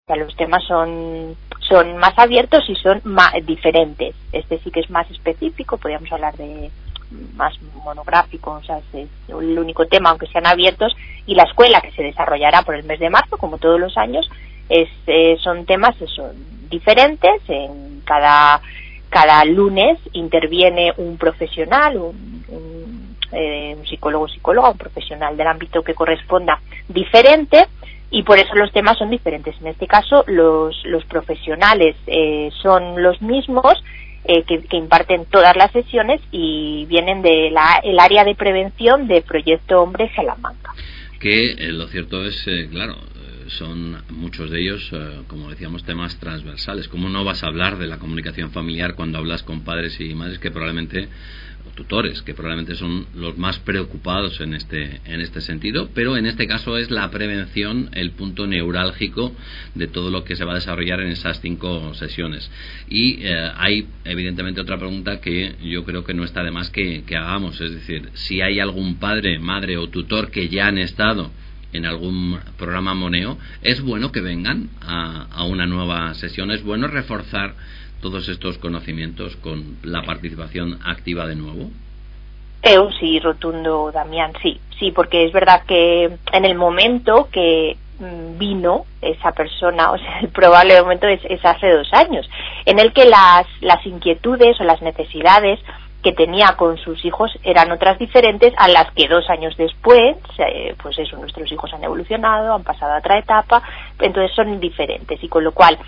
sea, los temas son más abiertos y son más diferentes. Este sí que es más específico, podríamos hablar de más monográfico, o sea, es el único tema, aunque sean abiertos, y la escuela, que se desarrollará por el mes de marzo, como todos los años, son temas diferentes. En cada lunes interviene un profesional, un psicólogo o psicóloga, un profesional del ámbito que corresponda diferente, y por eso los temas son diferentes. En este caso, los profesionales son los mismos, que imparten todas las sesiones, y vienen del área de prevención de Proyecto Hombre Salamanca. Que lo cierto es, claro, son muchos de ellos, como decíamos, temas transversales. ¿Cómo no vas a hablar de la comunicación familiar cuando hablas con padres y madres que probablemente, o tutores, que probablemente son los más preocupados en este sentido? Pero en este caso es la prevención el punto neurálgico de todo lo que se va a desarrollar en esas 5 sesiones. Y hay evidentemente otra pregunta que yo creo que no está de más que hagamos, es decir, si hay algún padre, madre o tutor que ya han estado en algún programa Moneo, es bueno que vengan a una nueva sesión, es bueno reforzar todos estos conocimientos con la participación activa de nuevo. Sí, rotundo, Damián, sí, porque es verdad que en el momento que vino esa persona, o sea, el probable momento es hace 2 años, en el que las inquietudes o las necesidades que tenía con sus hijos eran otras diferentes a las que 2 años después, pues eso, nuestros hijos han evolucionado, han pasado a otra etapa, entonces son diferentes, y con lo cual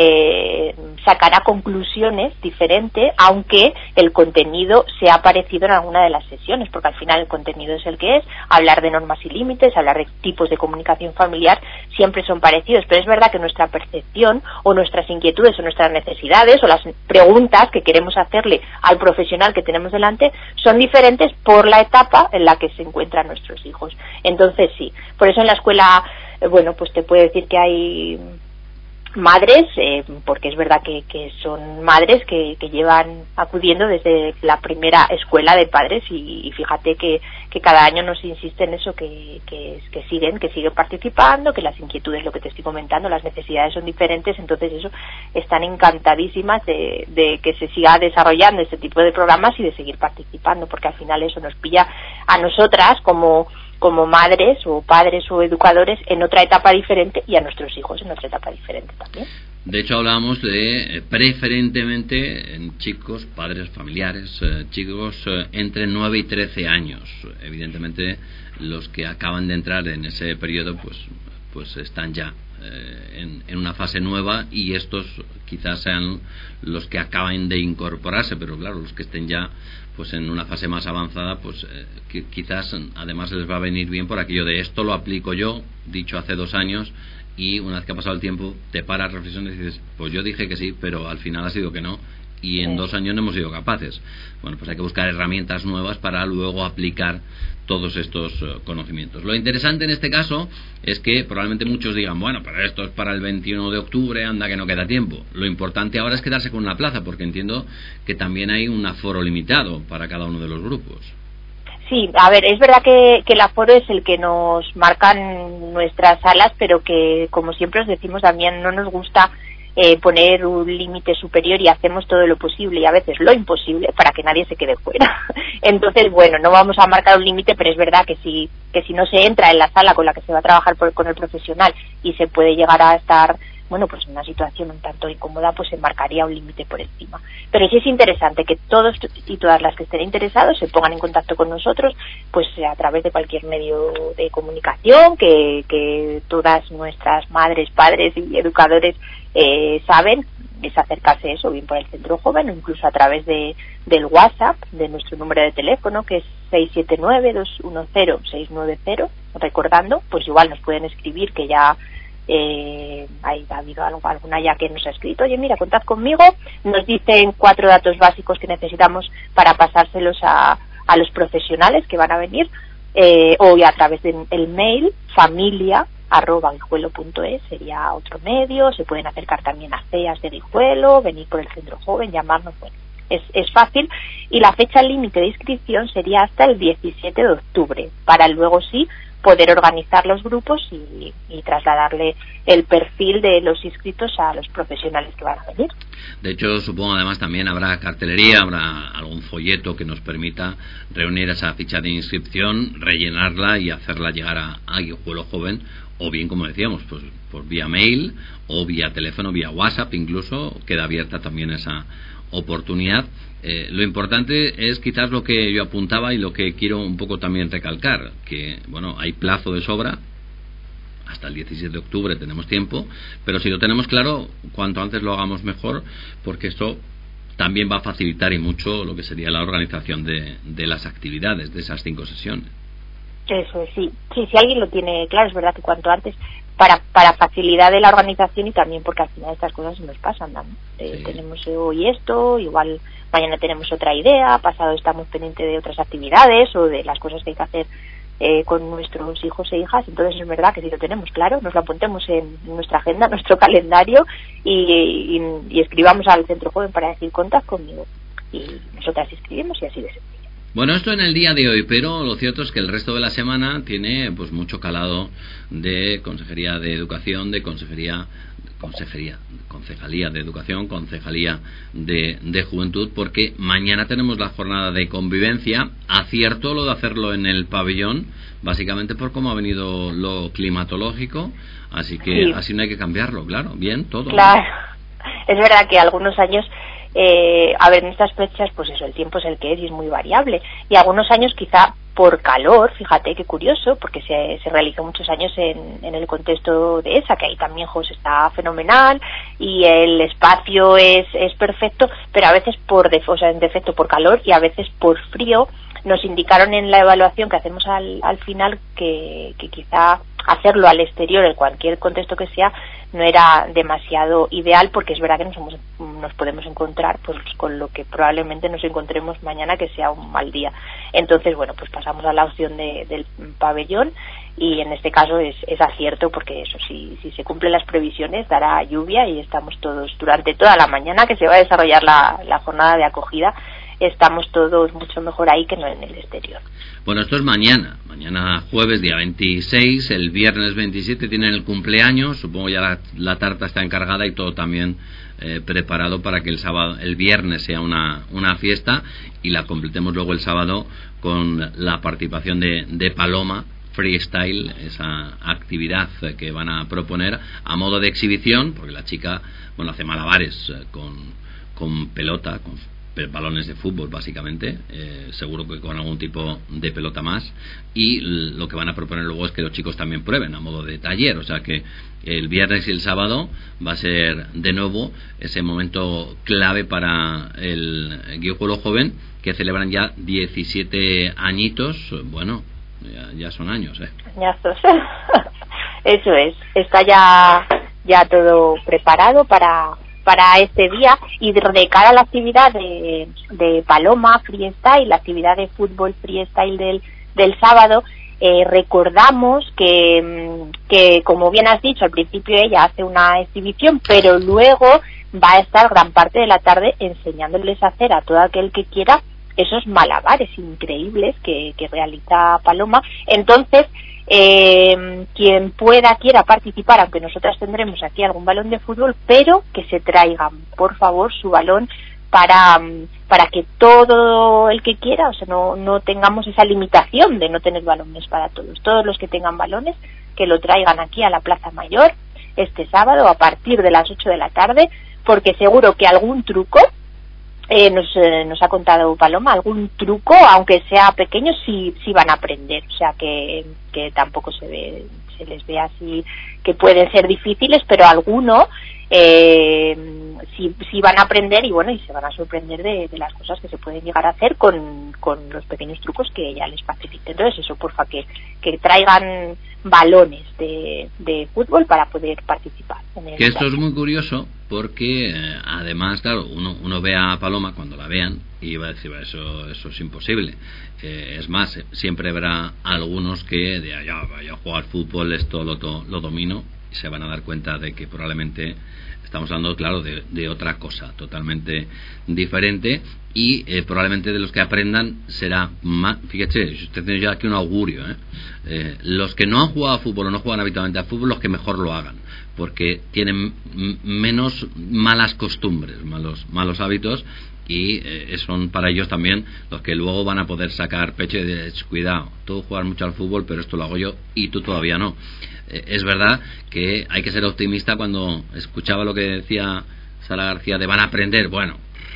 sacará conclusiones diferentes, aunque el contenido sea parecido en alguna de las sesiones, porque al final el contenido es el que es. Hablar de normas y límites, hablar de tipos de comunicación familiar, siempre son parecidos, pero es verdad que nuestra percepción o nuestras inquietudes o nuestras necesidades o las preguntas que queremos hacerle al profesional que tenemos delante son diferentes por la etapa en la que se encuentran nuestros hijos. Entonces sí, por eso en la escuela, pues te puedo decir que hay madres, porque es verdad que son madres que llevan acudiendo desde la primera escuela de padres, y fíjate que cada año nos insisten eso, que siguen participando, que las inquietudes, lo que te estoy comentando, las necesidades son diferentes, entonces eso, están encantadísimas de que se siga desarrollando este tipo de programas y de seguir participando, porque al final eso nos pilla a nosotras como madres o padres o educadores en otra etapa diferente, y a nuestros hijos en otra etapa diferente también. De hecho, hablábamos de preferentemente en chicos, padres familiares, chicos entre 9 y 13 años. Evidentemente, los que acaban de entrar en ese periodo, pues están ya en una fase nueva, y estos quizás sean los que acaban de incorporarse, pero claro, los que estén ya pues en una fase más avanzada, pues quizás además les va a venir bien por aquello de esto lo aplico yo, dicho hace 2 años, y una vez que ha pasado el tiempo te paras, reflexionas y dices, pues yo dije que sí, pero al final ha sido que no, y en 2 años no hemos sido capaces. Bueno, pues hay que buscar herramientas nuevas para luego aplicar todos estos conocimientos. Lo interesante en este caso es que probablemente muchos digan, bueno, pero esto es para el 21 de octubre, anda que no queda tiempo. Lo importante ahora es quedarse con una plaza, porque entiendo que también hay un aforo limitado para cada uno de los grupos. Sí, a ver, es verdad que el aforo es el que nos marcan nuestras salas, pero que, como siempre os decimos, también no nos gusta poner un límite superior, y hacemos todo lo posible y a veces lo imposible para que nadie se quede fuera. Entonces, no vamos a marcar un límite, pero es verdad que si no se entra en la sala con la que se va a trabajar con el profesional y se puede llegar a estar pues en una situación un tanto incómoda, pues se marcaría un límite por encima. Pero sí es interesante que todos y todas las que estén interesados se pongan en contacto con nosotros, pues a través de cualquier medio de comunicación que todas nuestras madres, padres y educadores saben, es acercarse a eso, bien por el Centro Joven o incluso a través del WhatsApp, de nuestro número de teléfono, que es 679-210-690, recordando, pues igual nos pueden escribir, que ya ha habido alguna ya que nos ha escrito, oye, mira, contad conmigo, nos dicen 4 datos básicos que necesitamos para pasárselos a los profesionales que van a venir, o a través del mail familia@guijuelo.es sería otro medio. Se pueden acercar también a CEAS de Guijuelo, venir por el Centro Joven, llamarnos, es fácil, y la fecha límite de inscripción sería hasta el 17 de octubre, para luego sí poder organizar los grupos y trasladarle el perfil de los inscritos a los profesionales que van a venir. De hecho, supongo además también habrá cartelería, habrá algún folleto que nos permita reunir esa ficha de inscripción, rellenarla y hacerla llegar a Guijuelo Joven, o bien, como decíamos, pues por vía mail o vía teléfono, vía WhatsApp incluso, queda abierta también esa oportunidad. Lo importante es quizás lo que yo apuntaba y lo que quiero un poco también recalcar, que bueno, hay plazo de sobra, hasta el 17 de octubre tenemos tiempo, pero si lo tenemos claro, cuanto antes lo hagamos mejor, porque esto también va a facilitar y mucho lo que sería la organización de las actividades, de esas 5 sesiones. Eso es, sí, si alguien lo tiene claro, es verdad que cuanto antes, para facilidad de la organización y también porque al final estas cosas nos pasan, ¿no? Sí. Tenemos hoy esto, igual mañana tenemos otra idea, pasado estamos pendientes de otras actividades o de las cosas que hay que hacer con nuestros hijos e hijas. Entonces es verdad que si lo tenemos claro, nos lo apuntemos en nuestra agenda, en nuestro calendario y escribamos al Centro Joven para decir contad conmigo, y nosotras escribimos y así de sencillo. Bueno, esto en el día de hoy, pero lo cierto es que el resto de la semana tiene pues mucho calado de Consejería de Educación, de Concejalía de Educación, Concejalía de Juventud, porque mañana tenemos la jornada de convivencia. Acierto lo de hacerlo en el pabellón, básicamente por cómo ha venido lo climatológico, así que sí. Así no hay que cambiarlo, claro, bien, todo. Claro, es verdad que algunos años en estas fechas, pues eso, el tiempo es el que es y es muy variable. Y algunos años quizá por calor, fíjate qué curioso, porque se realizó muchos años en el contexto de esa, que ahí también está fenomenal y el espacio es perfecto, pero a veces en defecto por calor y a veces por frío. Nos indicaron en la evaluación que hacemos al final que quizá hacerlo al exterior, en cualquier contexto que sea, no era demasiado ideal, porque es verdad que nos podemos encontrar pues con lo que probablemente nos encontremos mañana, que sea un mal día. Entonces, bueno, pues pasamos a la opción del pabellón, y en este caso es acierto, porque eso, si se cumplen las previsiones, dará lluvia y estamos todos durante toda la mañana que se va a desarrollar la jornada de acogida. Estamos todos mucho mejor ahí que no en el exterior. Bueno, esto es mañana jueves, día 26, el viernes 27 tienen el cumpleaños, supongo ya la tarta está encargada y todo también preparado para que el viernes sea una fiesta y la completemos luego el sábado con la participación de Paloma Freestyle, esa actividad que van a proponer a modo de exhibición, porque la chica, bueno, hace malabares con pelota, con balones de fútbol básicamente, seguro que con algún tipo de pelota más, y lo que van a proponer luego es que los chicos también prueben a modo de taller, o sea que el viernes y el sábado va a ser de nuevo ese momento clave para el Guijuelo Joven, que celebran ya 17 añitos. Bueno, ya son años, Añazos. Eso es, está ya todo preparado para este día, y de cara a la actividad de Paloma Freestyle, la actividad de fútbol freestyle del sábado, recordamos que como bien has dicho, al principio ella hace una exhibición, pero luego va a estar gran parte de la tarde enseñándoles a hacer a todo aquel que quiera esos malabares increíbles que realiza Paloma. Entonces, quien quiera participar, aunque nosotras tendremos aquí algún balón de fútbol, pero que se traigan por favor su balón para que todo el que quiera, o sea, no tengamos esa limitación de no tener balones para todos los que tengan balones, que lo traigan aquí a la Plaza Mayor este sábado a partir de las 8 de la tarde, porque seguro que algún truco nos ha contado Paloma, algún truco, aunque sea pequeño, sí van a aprender, o sea que tampoco se les ve así que pueden ser difíciles, pero alguno sí van a aprender, y bueno, y se van a sorprender de las cosas que se pueden llegar a hacer con los pequeños trucos que ella les facilite. Entonces eso, porfa, que traigan balones de fútbol para poder participar. Que esto es muy curioso, porque además, claro, uno ve a Paloma cuando la vean y va a decir, eso es imposible. Es más, siempre habrá algunos que vaya a jugar fútbol, esto lo domino, se van a dar cuenta de que probablemente estamos hablando, claro, de otra cosa totalmente diferente, y probablemente de los que aprendan será más. Fíjate, usted tiene ya aquí un augurio, los que no han jugado a fútbol o no juegan habitualmente a fútbol, los que mejor lo hagan, porque tienen menos malas costumbres, malos hábitos, y son para ellos también los que luego van a poder sacar pecho y decir, cuidado, tú juegas mucho al fútbol, pero esto lo hago yo y tú todavía no. Es verdad que hay que ser optimista. Cuando escuchaba lo que decía Sara García de van a aprender, bueno,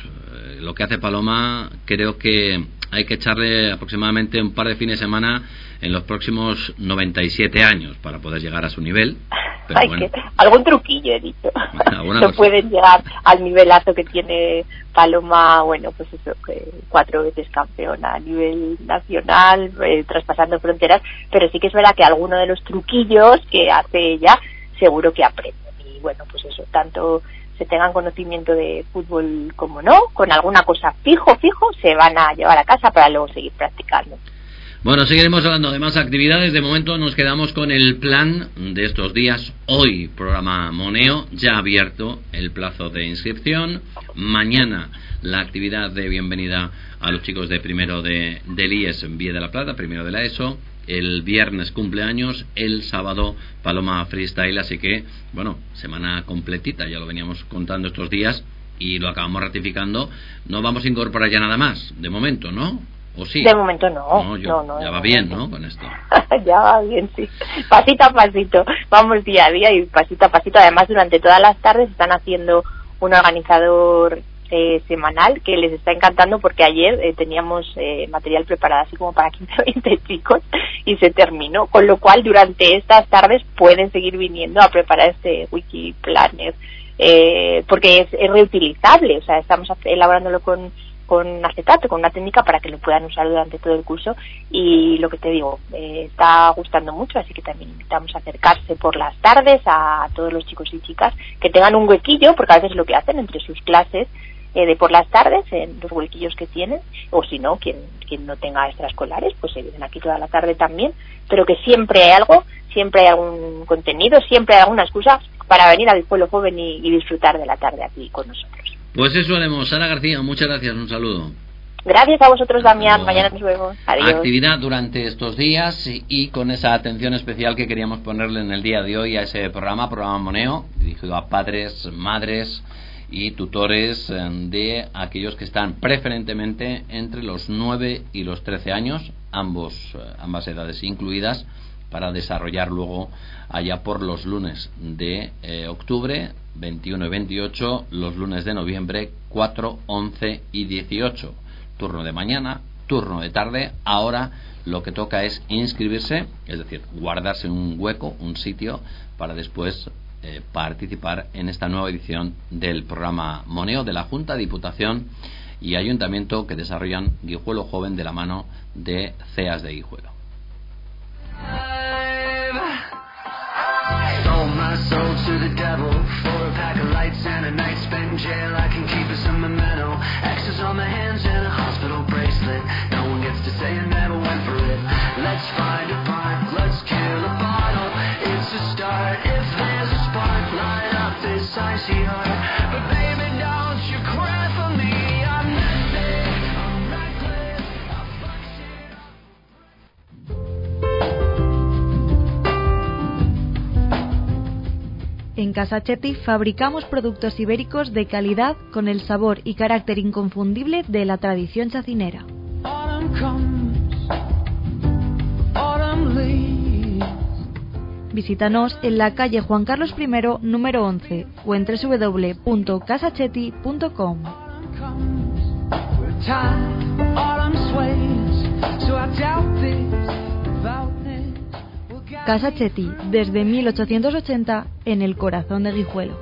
lo que hace Paloma, creo que hay que echarle aproximadamente un par de fines de semana en los próximos 97 años para poder llegar a su nivel. Pero bueno, algún truquillo he dicho. No pueden llegar al nivelazo que tiene Paloma, bueno, pues eso, 4 veces campeona a nivel nacional, traspasando fronteras, pero sí que es verdad que alguno de los truquillos que hace ella seguro que aprenden. Y bueno, pues eso, tanto se tengan conocimiento de fútbol como no, con alguna cosa fijo, se van a llevar a casa para luego seguir practicando. Bueno, seguiremos hablando de más actividades. De momento nos quedamos con el plan de estos días. Hoy, programa Moneo, ya abierto el plazo de inscripción. Mañana, la actividad de bienvenida a los chicos de primero del IES en Vía de la Plata, primero de la ESO. El viernes cumpleaños, el sábado Paloma Freestyle, así que, bueno, semana completita, ya lo veníamos contando estos días y lo acabamos ratificando. No vamos a incorporar ya nada más, de momento, ¿no? ¿O sí? De momento no. Ya va bien, ¿no? Con esto. Ya va bien, sí. Pasito a pasito. Vamos día a día y pasito a pasito. Además, durante todas las tardes están haciendo un organizador semanal que les está encantando, porque ayer teníamos material preparado así como para 15 o 20 chicos y se terminó. Con lo cual, durante estas tardes pueden seguir viniendo a preparar este wiki planner, porque es reutilizable. O sea, estamos elaborándolo con acetato, con una técnica para que lo puedan usar durante todo el curso, y lo que te digo, está gustando mucho, así que también invitamos a acercarse por las tardes a todos los chicos y chicas que tengan un huequillo, porque a veces lo que hacen entre sus clases de por las tardes, en los huequillos que tienen, o si no, quien no tenga extraescolares, pues se vienen aquí toda la tarde también, pero que siempre hay algo, siempre hay algún contenido, siempre hay alguna excusa para venir al Pueblo Joven y disfrutar de la tarde aquí con nosotros. Pues eso haremos. Sara García, muchas gracias, un saludo. Gracias a vosotros, Damián. Mañana nos vemos. Adiós. Actividad durante estos días y con esa atención especial que queríamos ponerle en el día de hoy a ese programa Moneo, dirigido a padres, madres y tutores de aquellos que están preferentemente entre los 9 y los 13 años, ambas edades incluidas, para desarrollar luego allá por los lunes de octubre, 21 y 28, los lunes de noviembre, 4, 11 y 18. Turno de mañana, turno de tarde. Ahora lo que toca es inscribirse, es decir, guardarse un hueco, un sitio, para después participar en esta nueva edición del programa Moneo de la Junta, Diputación y Ayuntamiento, que desarrollan Guijuelo Joven de la mano de CEAS de Guijuelo. Sold my soul to the devil for a pack of lights and a night spent in jail. I can keep it some memento. X's on my hands and a hospital bracelet. No one gets to say I never went for it. Let's find a park, let's kill a bottle. It's a start. If there's a spark, light up this icy heart. But baby, don't you cry for me. I'm nothing, I'm reckless, I'll fuck shit. En Casa Chetti fabricamos productos ibéricos de calidad con el sabor y carácter inconfundible de la tradición chacinera. Visítanos en la calle Juan Carlos I, número 11, o en www.casachetti.com. Casa Chetti, desde 1880, en el corazón de Guijuelo.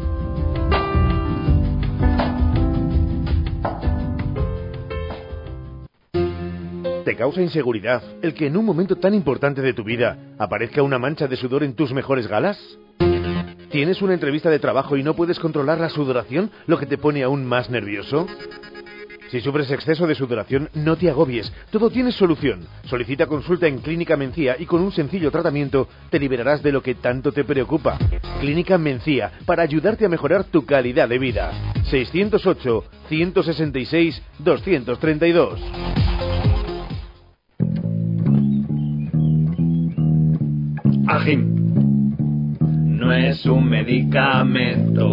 ¿Te causa inseguridad el que en un momento tan importante de tu vida aparezca una mancha de sudor en tus mejores galas? ¿Tienes una entrevista de trabajo y no puedes controlar la sudoración, lo que te pone aún más nervioso? Si sufres exceso de sudoración, no te agobies. Todo tiene solución. Solicita consulta en Clínica Mencía y con un sencillo tratamiento te liberarás de lo que tanto te preocupa. Clínica Mencía, para ayudarte a mejorar tu calidad de vida. 608-166-232. Agim no es un medicamento.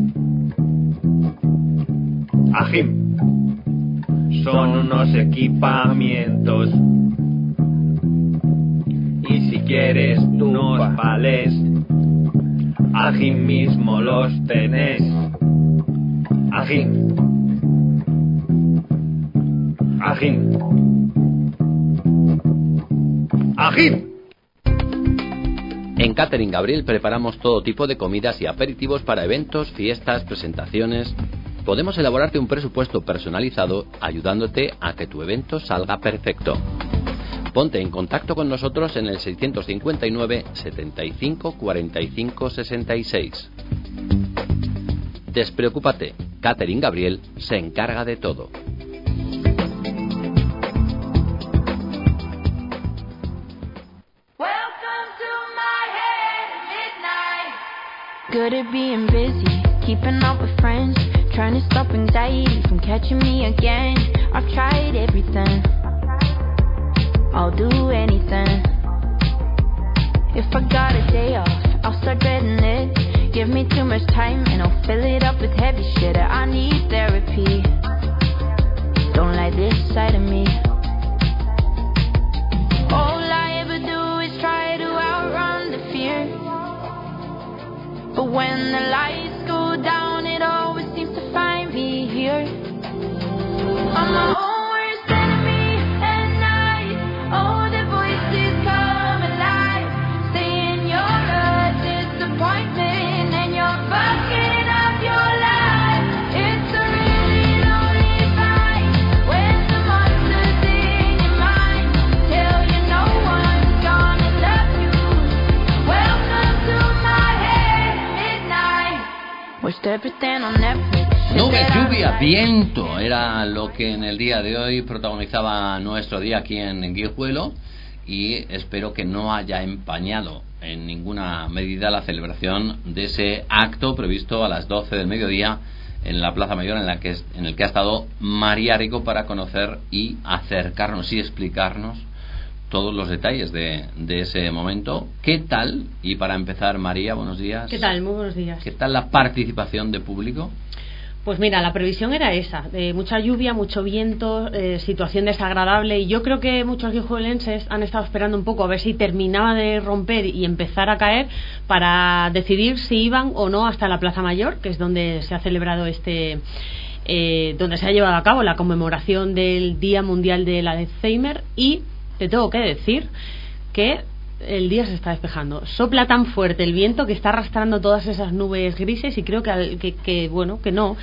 Agim son unos equipamientos. Y si quieres unos vales, Agim mismo los tenés. Agim. Agim. Agim. En Catering Gabriel preparamos todo tipo de comidas y aperitivos para eventos, fiestas, presentaciones. Podemos elaborarte un presupuesto personalizado ayudándote a que tu evento salga perfecto. Ponte en contacto con nosotros en el 659 75 45 66. Despreocúpate, Catering Gabriel se encarga de todo. Good at being busy, keeping up with friends, trying to stop anxiety from catching me again. I've tried everything, I'll do anything. If I got a day off, I'll start dreading it. Give me too much time and I'll fill it up with heavy shit. I need therapy, don't like this side of me. All I ever do is try to outrun the fear. But when the lights go down, it always seems to find me here. I'm my own worst enemy at night. Oh, the voices come alive, saying you're a disappointment and you're fucking up your life. It's a really lonely fight when the monster's in your mind. Tell you no one's gonna love you. Welcome to my head. Nubes, lluvia, viento era lo que en el día de hoy protagonizaba nuestro día aquí en Guijuelo, y espero que no haya empañado en ninguna medida la celebración de ese acto previsto a las 12 del mediodía en la Plaza Mayor, en el que ha estado María Rico para conocer y acercarnos y explicarnos todos los detalles de ese momento. ¿Qué tal? Y para empezar, María, buenos días. ¿Qué tal? Muy buenos días. ¿Qué tal la participación de público? Pues mira, la previsión era esa, mucha lluvia, mucho viento, situación desagradable, y yo creo que muchos guijuelenses han estado esperando un poco a ver si terminaba de romper y empezar a caer para decidir si iban o no hasta la Plaza Mayor, que es donde se ha celebrado donde se ha llevado a cabo la conmemoración del Día Mundial del Alzheimer. Y te tengo que decir que el día se está despejando. Sopla tan fuerte el viento que está arrastrando todas esas nubes grises, y creo que no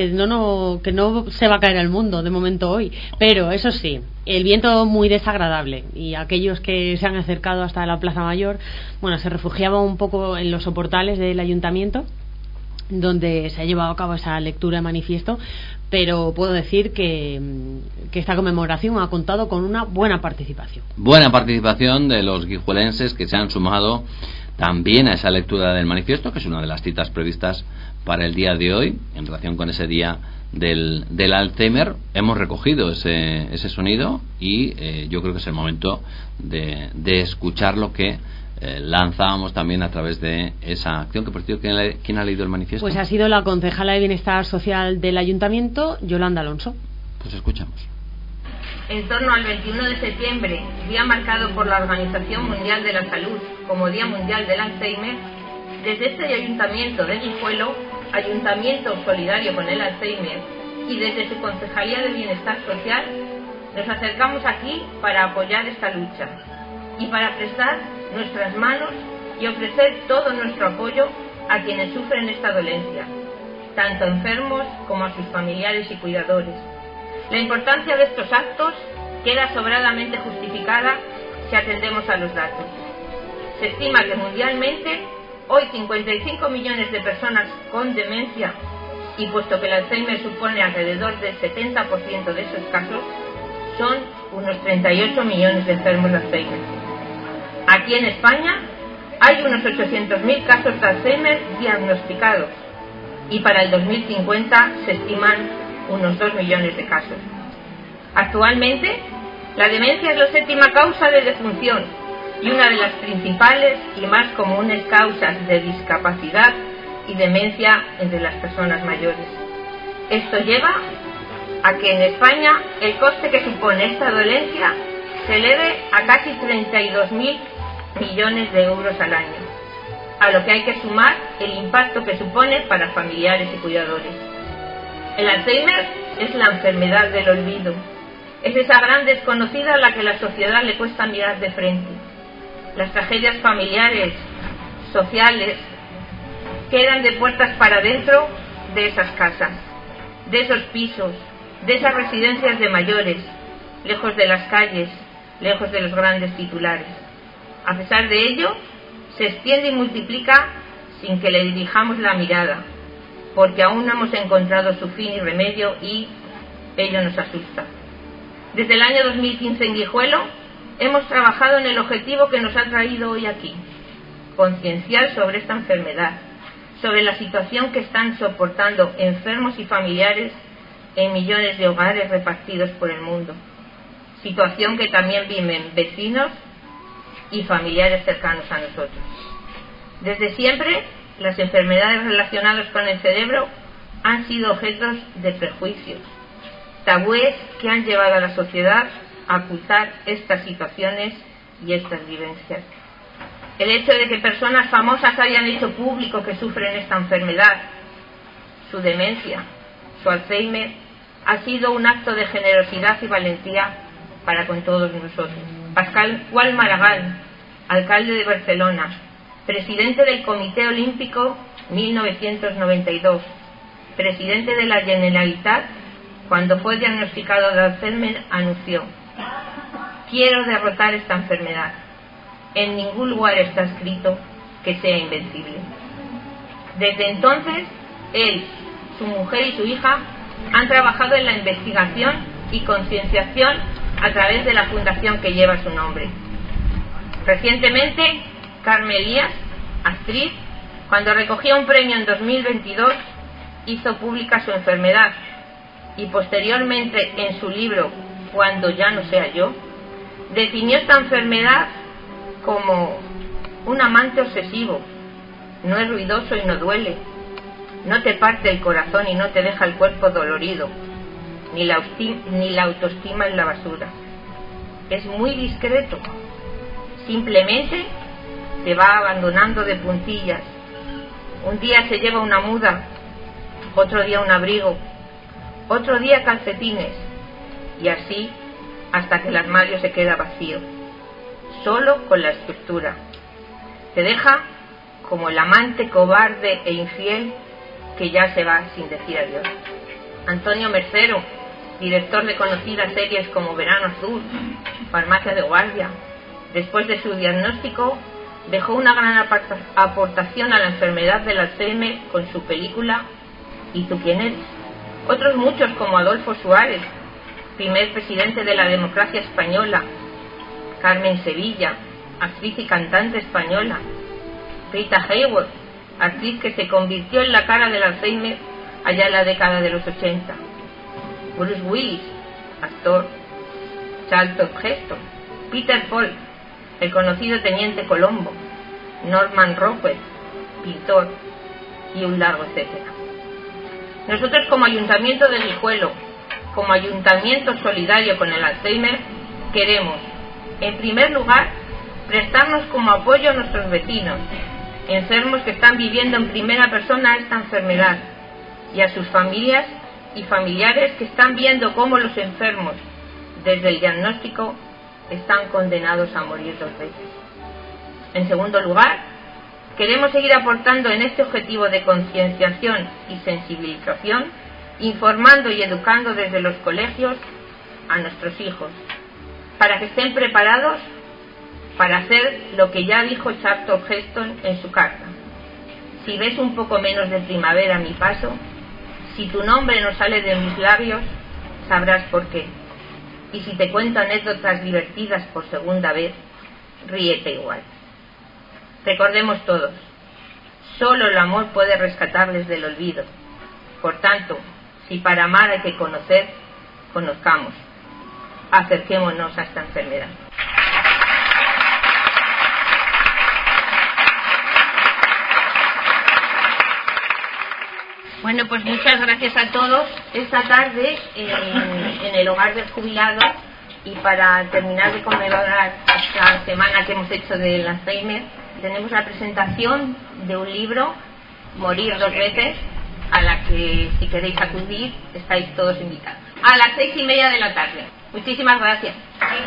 se va a caer el mundo de momento hoy. Pero eso sí, el viento muy desagradable, y aquellos que se han acercado hasta la Plaza Mayor, se refugiaban un poco en los soportales del ayuntamiento, donde se ha llevado a cabo esa lectura de manifiesto. Pero puedo decir que esta conmemoración ha contado con una buena participación. Buena participación de los guijuelenses, que se han sumado también a esa lectura del manifiesto, que es una de las citas previstas para el día de hoy en relación con ese día del Alzheimer. Hemos recogido ese sonido y yo creo que es el momento de escuchar lo que lanzábamos también a través de esa acción. Que por cierto, ¿quién ha leído el manifiesto? Pues ha sido la concejala de Bienestar Social del Ayuntamiento, Yolanda Alonso. Pues escuchamos. En torno al 21 de septiembre, día marcado por la Organización Mundial de la Salud como Día Mundial del Alzheimer, desde este Ayuntamiento de Guijuelo, Ayuntamiento solidario con el Alzheimer, y desde su Concejalía de Bienestar Social, nos acercamos aquí para apoyar esta lucha y para prestar nuestras manos y ofrecer todo nuestro apoyo a quienes sufren esta dolencia, tanto enfermos como a sus familiares y cuidadores. La importancia de estos actos queda sobradamente justificada si atendemos a los datos. Se estima que mundialmente hoy 55 millones de personas con demencia y puesto que el Alzheimer supone alrededor del 70% de esos casos, son unos 38 millones de enfermos de Alzheimer. Aquí en España hay unos 800.000 casos de Alzheimer diagnosticados y para el 2050 se estiman unos 2 millones de casos. Actualmente, la demencia es la séptima causa de defunción y una de las principales y más comunes causas de discapacidad y demencia entre las personas mayores. Esto lleva a que en España el coste que supone esta dolencia se eleve a casi 32.000 millones de euros al año, a lo que hay que sumar el impacto que supone para familiares y cuidadores. El Alzheimer es la enfermedad del olvido. Es esa gran desconocida a la que la sociedad le cuesta mirar de frente. Las tragedias familiares, sociales, quedan de puertas para adentro de esas casas, de esos pisos, de esas residencias de mayores, lejos de las calles, lejos de los grandes titulares. A pesar de ello, se extiende y multiplica sin que le dirijamos la mirada, porque aún no hemos encontrado su fin y remedio y ello nos asusta. Desde el año 2015 en Guijuelo hemos trabajado en el objetivo que nos ha traído hoy aquí, concienciar sobre esta enfermedad, sobre la situación que están soportando enfermos y familiares en millones de hogares repartidos por el mundo, situación que también viven vecinos y familiares cercanos a nosotros. Desde siempre, las enfermedades relacionadas con el cerebro han sido objetos de prejuicios, tabúes que han llevado a la sociedad a ocultar estas situaciones y estas vivencias. El hecho de que personas famosas hayan hecho público que sufren esta enfermedad, su demencia, su Alzheimer, ha sido un acto de generosidad y valentía para con todos nosotros. Pascual Maragall, alcalde de Barcelona, presidente del Comité Olímpico 1992, presidente de la Generalitat, cuando fue diagnosticado de Alzheimer, anunció: quiero derrotar esta enfermedad. En ningún lugar está escrito que sea invencible. Desde entonces, él, su mujer y su hija han trabajado en la investigación y concienciación a través de la fundación que lleva su nombre. Recientemente, Carmen Elías, actriz, cuando recogía un premio en 2022, hizo pública su enfermedad y posteriormente en su libro Cuando ya no sea yo, definió esta enfermedad como un amante obsesivo. No es ruidoso y no duele, no te parte el corazón y no te deja el cuerpo dolorido, ni la autoestima en la basura. Es muy discreto, simplemente te va abandonando de puntillas. Un día se lleva una muda, otro día un abrigo, otro día calcetines, y así hasta que el armario se queda vacío, solo con la estructura. Te deja como el amante cobarde e infiel que ya se va sin decir adiós. Antonio Mercero, director de conocidas series como Verano Azul, Farmacia de Guardia, después de su diagnóstico dejó una gran aportación a la enfermedad del Alzheimer con su película ¿Y tú quién eres? Otros muchos como Adolfo Suárez, primer presidente de la democracia española, Carmen Sevilla, actriz y cantante española, Rita Hayworth, actriz que se convirtió en la cara del Alzheimer allá en la década de los 80, Bruce Willis, actor, Charlton Heston, Peter Falk, el conocido Teniente Colombo, Norman Rockwell, pintor, y un largo etcétera. Nosotros como Ayuntamiento de Guijuelo, como Ayuntamiento solidario con el Alzheimer, queremos, en primer lugar, prestarnos como apoyo a nuestros vecinos, enfermos que están viviendo en primera persona esta enfermedad, y a sus familias y familiares que están viendo cómo los enfermos, desde el diagnóstico, están condenados a morir 2 veces. En segundo lugar, queremos seguir aportando en este objetivo de concienciación y sensibilización, informando y educando desde los colegios a nuestros hijos, para que estén preparados para hacer lo que ya dijo Charlton Heston en su carta: si ves un poco menos de primavera a mi paso, Si tu nombre no sale de mis labios, sabrás por qué. Y si te cuento anécdotas divertidas por segunda vez, ríete igual. Recordemos todos, solo el amor puede rescatarles del olvido. Por tanto, si para amar hay que conocer, conozcamos. Acerquémonos a esta enfermedad. Bueno, pues muchas gracias a todos. Esta tarde en el Hogar del Jubilado, y para terminar de conmemorar esta semana que hemos hecho del Alzheimer, tenemos la presentación de un libro, Morir 2 veces, a la que, si queréis acudir, estáis todos invitados. A las 6:30 de la tarde. Muchísimas gracias.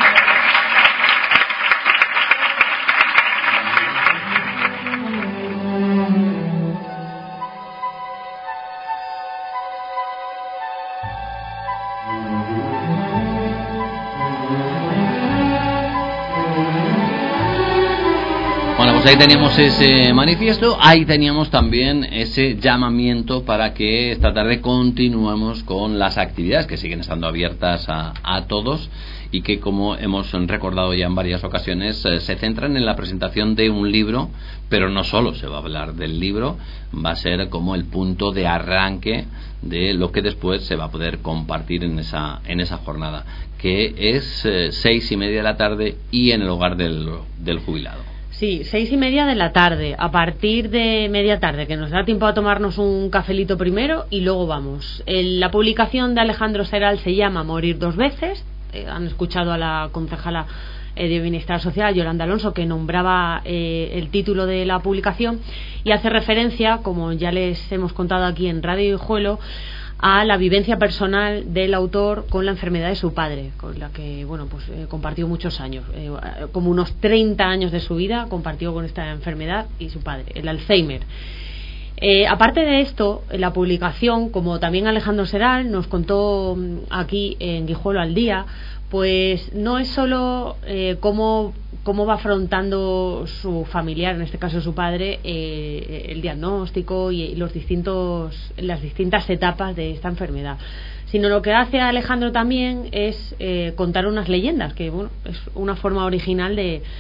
Ahí teníamos ese manifiesto, ahí teníamos también ese llamamiento para que esta tarde continuemos con las actividades que siguen estando abiertas a todos y que, como hemos recordado ya en varias ocasiones, se centran en la presentación de un libro, pero no solo se va a hablar del libro, va a ser como el punto de arranque de lo que después se va a poder compartir en esa jornada, que es 6:30 de la tarde y en el Hogar del Jubilado. Sí, 6:30 de la tarde, a partir de media tarde, que nos da tiempo a tomarnos un cafelito primero y luego vamos. La publicación de Alejandro Seral se llama Morir 2 veces. Han escuchado a la concejala de Bienestar Social, Yolanda Alonso, que nombraba el título de la publicación, y hace referencia, como ya les hemos contado aquí en Radio Hijuelo, a la vivencia personal del autor con la enfermedad de su padre, con la que compartió muchos años, como unos 30 años de su vida compartió con esta enfermedad y su padre, el Alzheimer. Aparte de esto, la publicación, como también Alejandro Seral nos contó aquí en Guijuelo al Día, pues no es solo cómo va afrontando su familiar, en este caso su padre, el diagnóstico y las distintas etapas de esta enfermedad, sino lo que hace Alejandro también es contar unas leyendas, que es una forma original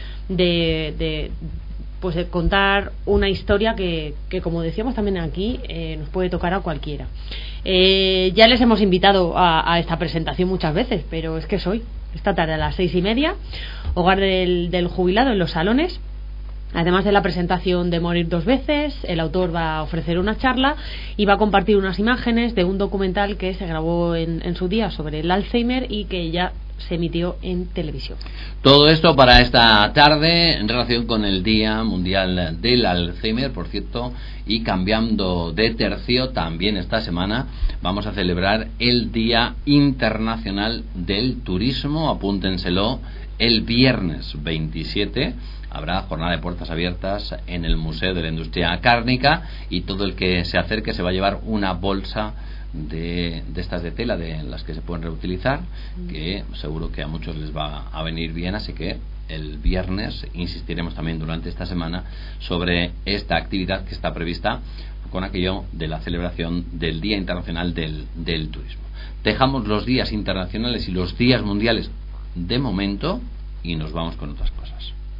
de contar una historia que, como decíamos también aquí, nos puede tocar a cualquiera. Ya les hemos invitado a esta presentación muchas veces, pero es que es hoy, esta tarde a las 6:30, Hogar del Jubilado en Los Salones. Además de la presentación de Morir 2 veces, el autor va a ofrecer una charla y va a compartir unas imágenes de un documental que se grabó en su día sobre el Alzheimer y que ya se emitió en televisión. Todo esto para esta tarde en relación con el Día Mundial del Alzheimer, por cierto, y cambiando de tercio, también esta semana vamos a celebrar el Día Internacional del Turismo. Apúntenselo, el viernes 27 habrá jornada de puertas abiertas en el Museo de la Industria Cárnica, y todo el que se acerque se va a llevar una bolsa de estas de tela, de las que se pueden reutilizar, que seguro que a muchos les va a venir bien. Así que el viernes insistiremos también durante esta semana sobre esta actividad que está prevista con aquello de la celebración del Día Internacional del Turismo. Dejamos los días internacionales y los días mundiales de momento y nos vamos con otras cosas.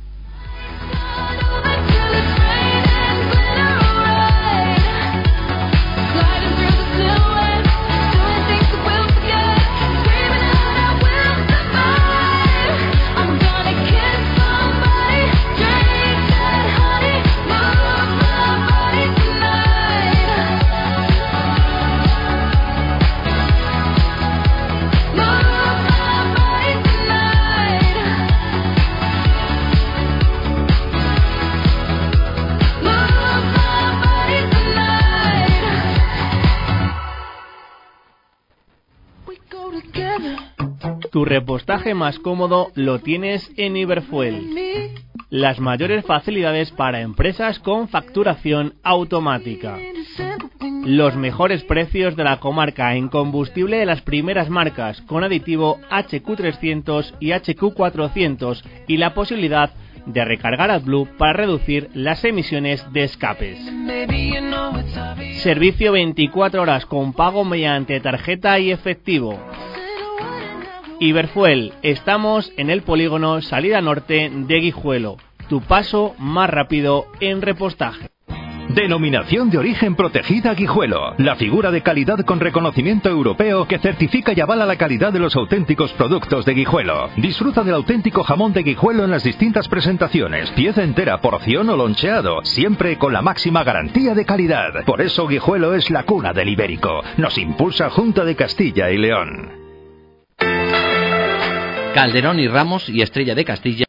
Tu repostaje más cómodo lo tienes en Iberfuel. Las mayores facilidades para empresas con facturación automática. Los mejores precios de la comarca en combustible de las primeras marcas, con aditivo HQ300 y HQ400, y la posibilidad de recargar AdBlue para reducir las emisiones de escapes. Servicio 24 horas con pago mediante tarjeta y efectivo. Iberfuel, estamos en el polígono Salida Norte de Guijuelo. Tu paso más rápido en repostaje. Denominación de origen protegida Guijuelo, la figura de calidad con reconocimiento europeo que certifica y avala la calidad de los auténticos productos de Guijuelo. Disfruta del auténtico jamón de Guijuelo en las distintas presentaciones, pieza entera, porción o loncheado, siempre con la máxima garantía de calidad. Por eso Guijuelo es la cuna del ibérico. Nos impulsa Junta de Castilla y León. Calderón y Ramos y Estrella de Castilla